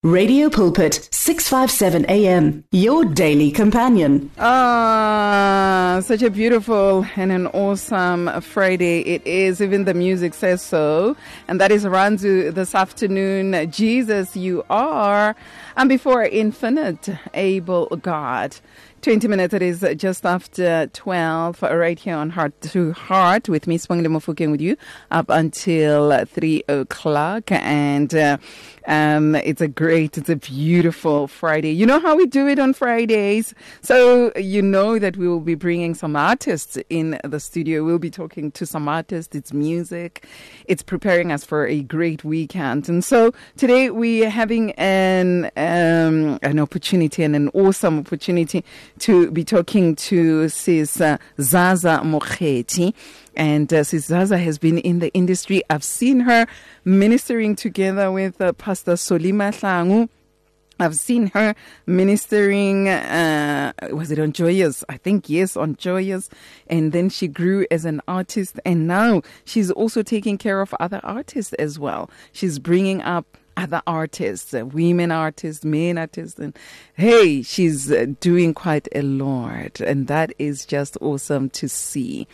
Radio Pulpit, 657 AM, your daily companion. Such a beautiful and an awesome Friday it is. Even the music says so. And that is Ranzu this afternoon. Jesus, you are. And before Infinite, Able God. 20 minutes, it is just after 12, right here on Heart to Heart with me, Sibongile Mofokeng, with you up until 3 o'clock. And it's a beautiful Friday. You know how we do it on Fridays. So you know that we will be bringing some artists in the studio. We'll be talking to some artists. It's music. It's preparing us for a great weekend. And so today we're having an opportunity and an awesome opportunity to be talking to Sis Zaza Mokgethi. And Sis Zaza has been in the industry. I've seen her ministering together with Pastor Solima Hlangu. I've seen her ministering, was it on Joyous? I think, yes, on Joyous. And then she grew as an artist. And now she's also taking care of other artists as well. She's bringing up other artists, women artists, men artists, and hey, she's doing quite a lot, and that is just awesome to see.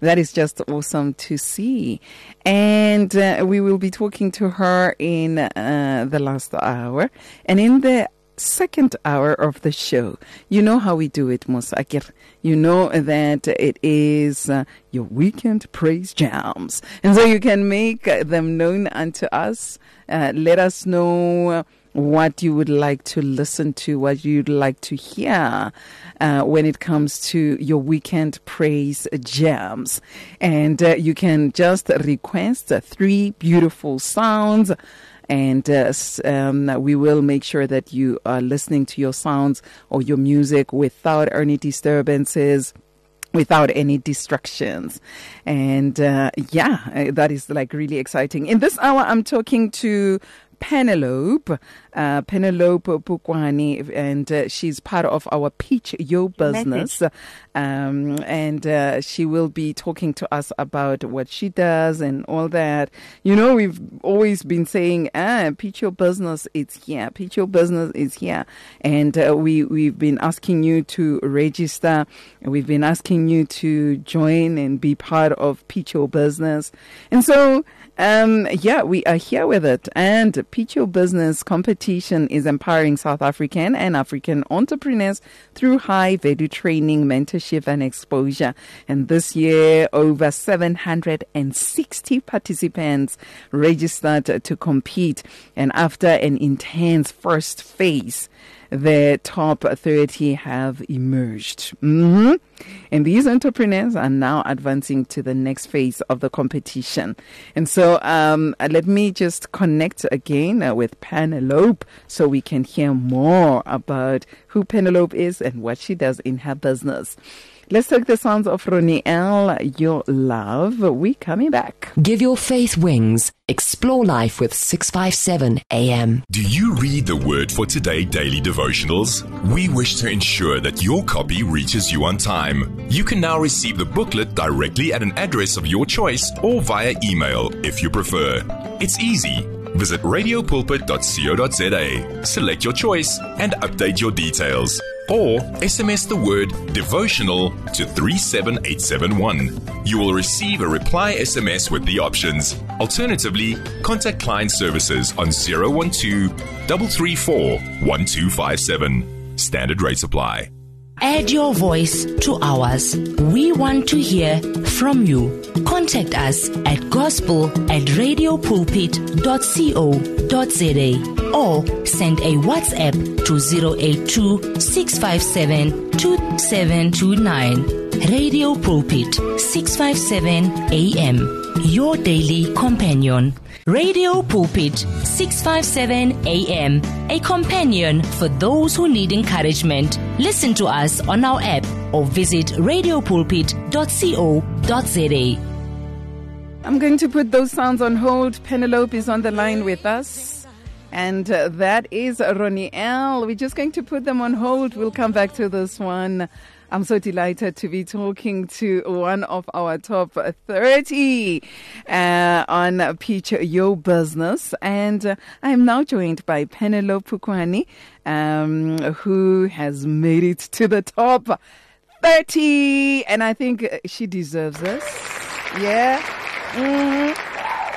And we will be talking to her in the last hour, and in the second hour of the show, you know how we do it, Musakir. You know that it is your weekend praise jams, and so you can make them known unto us. Let us know what you would like to listen to, what you'd like to hear when it comes to your weekend praise jams. And you can just request 3 beautiful sounds. And we will make sure that you are listening to your sounds or your music without any disturbances, without any distractions. And that is like really exciting. In this hour, I'm talking to Penelope Pukwani, and she's part of our Peach Yo business. And she will be talking to us about what she does and all that. You know, we've always been saying, Peach Yo business is here. Peach Yo business is here. And we've been asking you to register. We've been asking you to join and be part of Peach Yo business. And so, we are here with it. And Peach Yo business competition is empowering South African and African entrepreneurs through high value training, mentorship, and exposure. And this year, over 760 participants registered to compete. And after an intense first phase, the top 30 have emerged. And these entrepreneurs are now advancing to the next phase of the competition. And so let me just connect again with Penelope so we can hear more about who Penelope is and what she does in her business. Let's take the sounds of Ronnie L. Your Love. We coming back. Give your faith wings. Explore life with 657 AM. Do you read the Word for Today daily devotionals? We wish to ensure that your copy reaches you on time. You can now receive the booklet directly at an address of your choice or via email if you prefer. It's easy. Visit radiopulpit.co.za, select your choice and update your details. Or SMS the word devotional to 37871. You will receive a reply SMS with the options. Alternatively, contact client services on 012-334-1257. Standard rates apply. Add your voice to ours. We want to hear from you. Contact us at gospel@radiopulpit.co.za or send a WhatsApp to 082-657-2729. Radio Pulpit, 657 AM, your daily companion. Radio Pulpit, 657 AM, a companion for those who need encouragement. Listen to us on our app or visit radiopulpit.co.za. I'm going to put those sounds on hold. Penelope is on the line with us. And that is Ronnie L. We're just going to put them on hold. We'll come back to this one I'm so delighted to be talking to one of our top 30 on Pitch Your Business. And I'm now joined by Penelope Pukwane, who has made it to the top 30. And I think she deserves this. Yeah. Mm-hmm.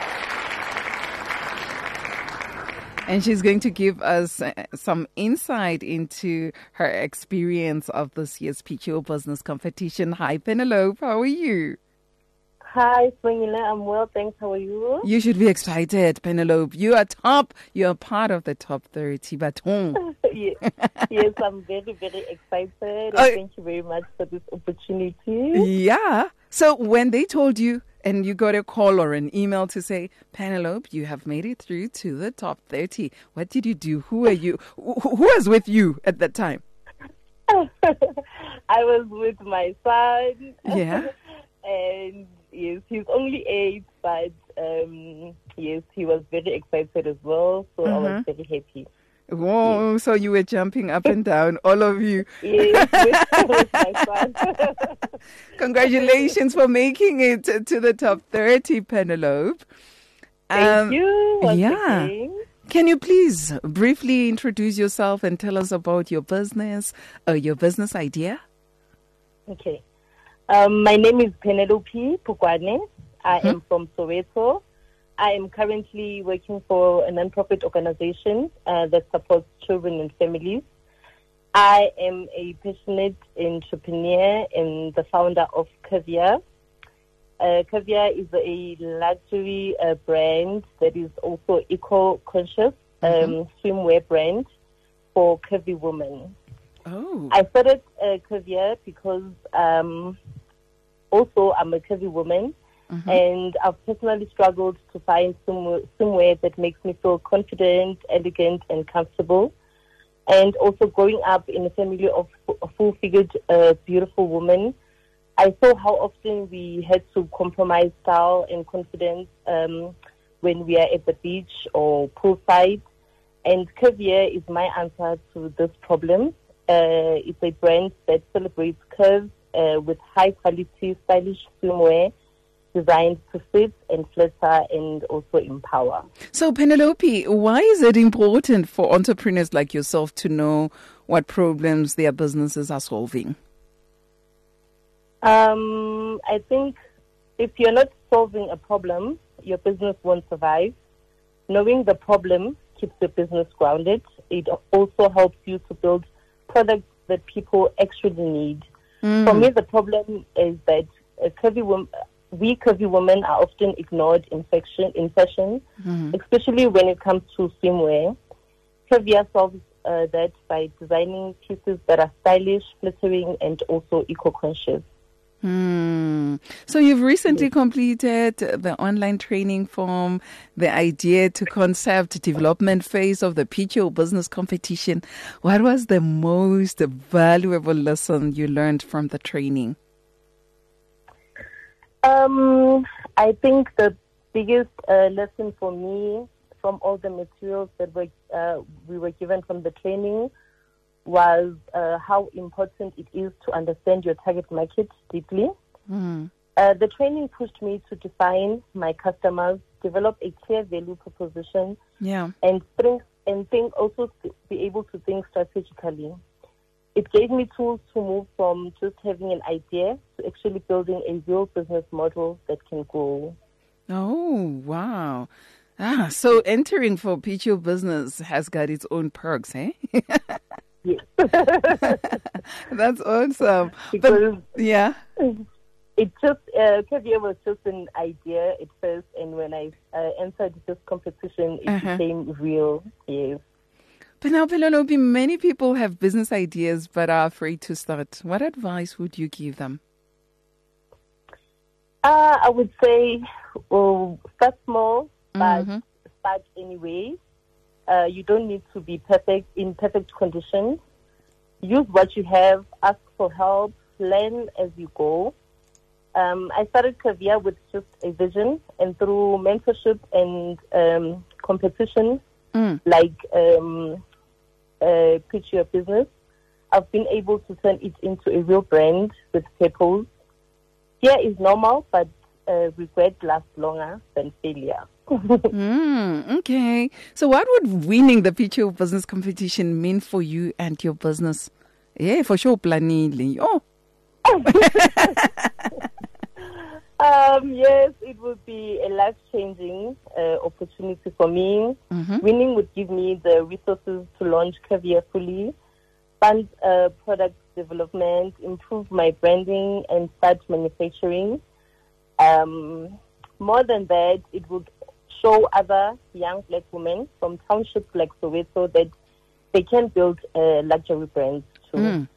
And she's going to give us some insight into her experience of this year's Pitch Your Business competition. Hi, Penelope. How are you? Hi, Swingina. I'm well, thanks. How are you? You should be excited, Penelope. You are top. You are part of the top 30. But yes, I'm very, very excited. Thank you very much for this opportunity. Yeah. So when they told you, and you got a call or an email to say, Penelope, you have made it through to the top 30. What did you do? Who are you? Who was with you at that time? I was with my son. Yeah. And yes, he's only 8, but yes, he was very excited as well. So I was very happy. Whoa, yes. So you were jumping up and down, all of you. Yes, with my son. Congratulations for making it to the top 30, Penelope. Thank you. Yeah. Again. Can you please briefly introduce yourself and tell us about your business idea? Okay. My name is Penelope Pukwane. I am from Soweto. I am currently working for a non-profit organization that supports children and families. I am a passionate entrepreneur and the founder of Caviar. Caviar is a luxury brand that is also eco-conscious swimwear brand for curvy women. Oh. I started Caviar because also I'm a curvy woman. And I've personally struggled to find swimwear that makes me feel confident, elegant, and comfortable. And also growing up in a family of full-figured, beautiful women, I saw how often we had to compromise style and confidence when we are at the beach or poolside. And Caviar is my answer to this problem. It's a brand that celebrates curves with high-quality, stylish swimwear designed to fit and flatter and also empower. So, Penelope, why is it important for entrepreneurs like yourself to know what problems their businesses are solving? I think if you're not solving a problem, your business won't survive. Knowing the problem keeps your business grounded. It also helps you to build products that people actually need. For me, the problem is that we curvy women are often ignored in fashion, especially when it comes to swimwear. Caviar solves that by designing pieces that are stylish, flattering, and also eco-conscious. So you've recently completed the online training from the idea to concept development phase of the Pitch Your Business competition. What was the most valuable lesson you learned from the training? I think the biggest lesson for me from all the materials that we were given from the training was how important it is to understand your target market deeply. The training pushed me to define my customers, develop a clear value proposition, and also be able to think strategically. It gave me tools to move from just having an idea to actually building a real business model that can grow. Oh, wow. So entering for Pitch Your Business has got its own perks, eh? Yes. That's awesome. Because it just, Caviar was just an idea at first, and when I entered this competition, it became real, yes. But now, Penelope, many people have business ideas but are afraid to start. What advice would you give them? I would say start small, but start anyway. You don't need to be in perfect conditions. Use what you have, ask for help, learn as you go. I started Caviar with just a vision, and through mentorship and competition, like Pitch Your Business, I've been able to turn it into a real brand with purpose. Fear is normal, but regret lasts longer than failure. Okay. So what would winning the PTO business competition mean for you and your business? Yeah, for sure, Planili. Oh. Yes, it would be a life-changing opportunity for me. Mm-hmm. Winning would give me the resources to launch Caviar fully, fund product development, improve my branding, and start manufacturing. More than that, it would show other young black women from townships like Soweto that they can build luxury brands too.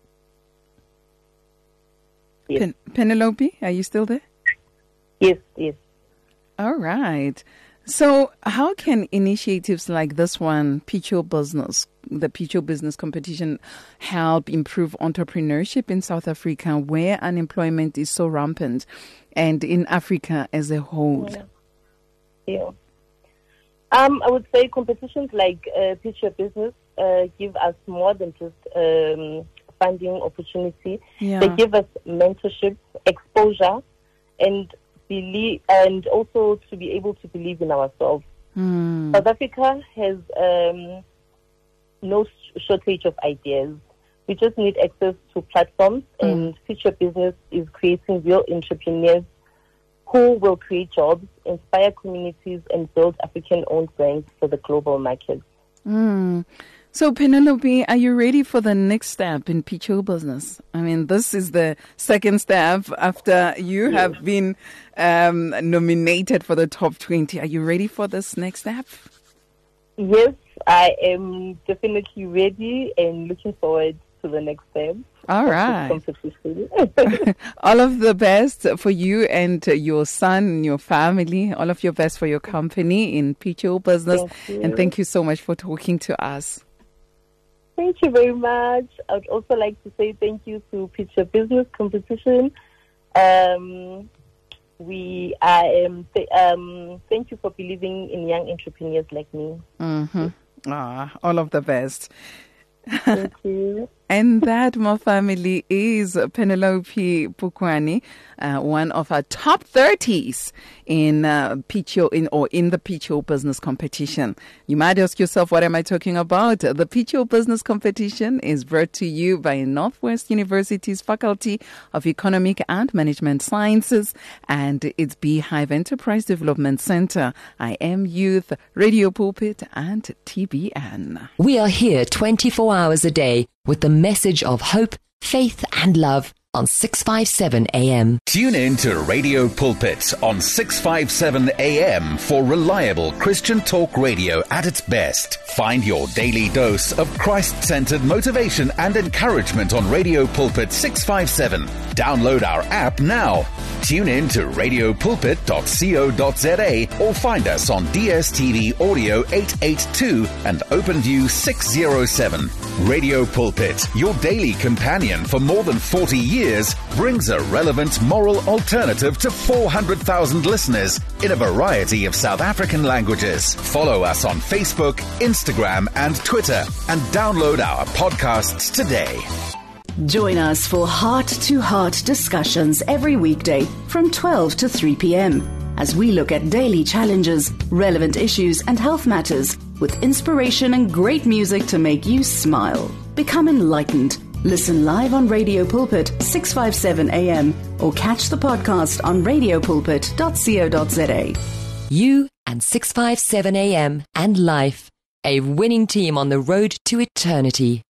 Yes. Penelope, are you still there? Yes. All right. So how can initiatives like this one, PTO Business, the PTO Business Competition, help improve entrepreneurship in South Africa, where unemployment is so rampant, and in Africa as a whole? Yeah. I would say competitions like PTO Business give us more than just funding opportunity. Yeah. They give us mentorship, exposure, and also to be able to believe in ourselves. South Africa has no shortage of ideas. We just need access to platforms, and Future Business is creating real entrepreneurs who will create jobs, inspire communities, and build African-owned brands for the global market. So, Penelope, are you ready for the next step in PTO Business? I mean, this is the second step after you have been nominated for the top 20. Are you ready for this next step? Yes, I am definitely ready and looking forward to the next step. All right. All of the best for you and your son and your family. All of your best for your company in PTO Business. And thank you so much for talking to us. Thank you very much. I would also like to say thank you to PTO Business Competition. Thank you for believing in young entrepreneurs like me. All of the best. Thank you. And that, my family, is Penelope Pukwani, one of our top 30s in PTO in the PTO Business Competition. You might ask yourself, what am I talking about? The PTO Business Competition is brought to you by Northwest University's Faculty of Economic and Management Sciences and its Beehive Enterprise Development Center, I Am Youth, Radio Pulpit, and TBN. We are here 24 hours a day with the message of hope, faith, and love on 657 AM. Tune in to Radio Pulpit on 657 AM for reliable Christian talk radio at its best. Find your daily dose of Christ-centered motivation and encouragement on Radio Pulpit 657. Download our app now. Tune in to radiopulpit.co.za or find us on DSTV Audio 882 and OpenView 607. Radio Pulpit, your daily companion for more than 40 years, brings a relevant moral alternative to 400,000 listeners in a variety of South African languages. Follow us on Facebook, Instagram, and Twitter, and download our podcasts today. Join us for heart-to-heart discussions every weekday from 12 to 3 p.m. as we look at daily challenges, relevant issues, and health matters with inspiration and great music to make you smile. Become enlightened. Listen live on Radio Pulpit 657 AM or catch the podcast on radiopulpit.co.za. You and 657 AM and life, a winning team on the road to eternity.